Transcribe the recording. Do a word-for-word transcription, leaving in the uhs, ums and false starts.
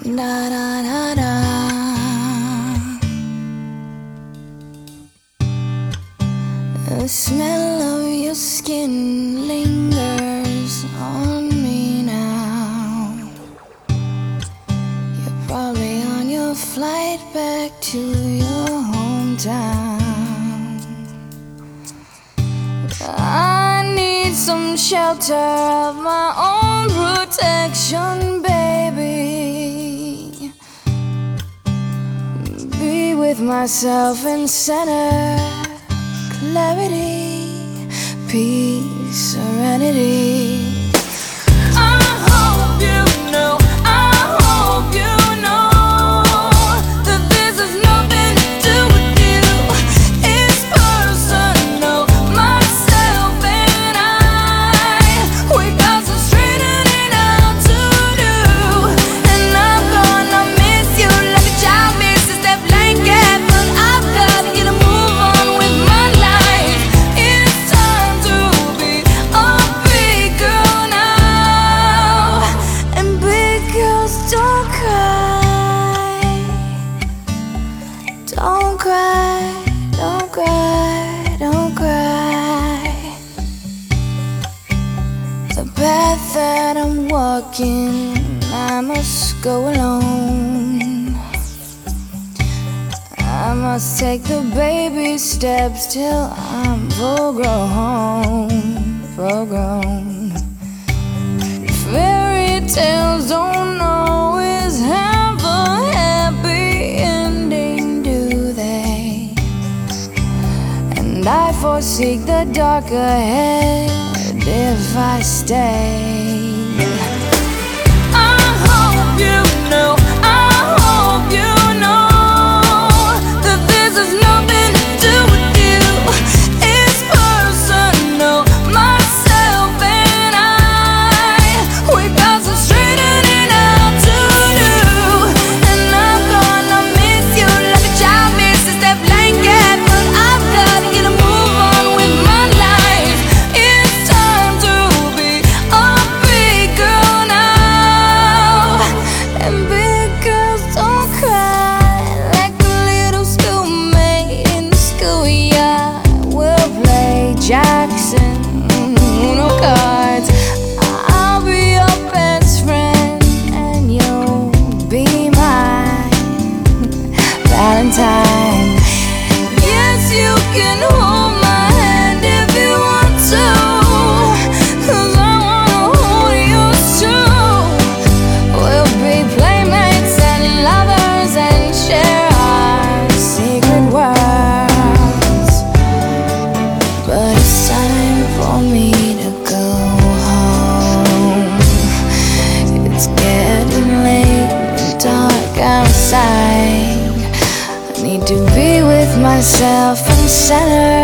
Da da da da. The smell of your skin lingers on me now. You're probably on your flight back to your hometown. I need some shelter of my own protection, baby. Be with myself in center, clarity, peace, serenity. I hope you know, I hope you know that this has nothing to do with you. It's personal, myself and I. We got some straightening out to do, and I'm gonna miss you like a child misses that blanket. But I've gotta get a move on with my life. It's time to be a big girl now. And big girls don't cry. Don't cry, don't cry, don't cry. The path that I'm walking, I must go alone. I must take the baby steps till I'm full grown, full grown. Fairy tales don't always have a happy ending, do they? And I foresee the dark ahead if I stay. I hope you know, I hope you know that this has nothing to do with you. It's personal, myself and I. We got some straightening out to do, and I'm gonna miss you like a child misses that blanket. But I've gotta get a move on with my life. It's time to be a big girl now. And big girls don't cry like a little schoolmate in the schoolyard. We'll play Jackson, Uno cards. I'll be your best friend and you'll be my Valentine. Yes, you can hold my hand if you want to, 'cause I wanna hold yours too. We'll be playmates and lovers and share our secret worlds. But it's time for me to go home. It's getting late and dark outside. I need to be with myself in center,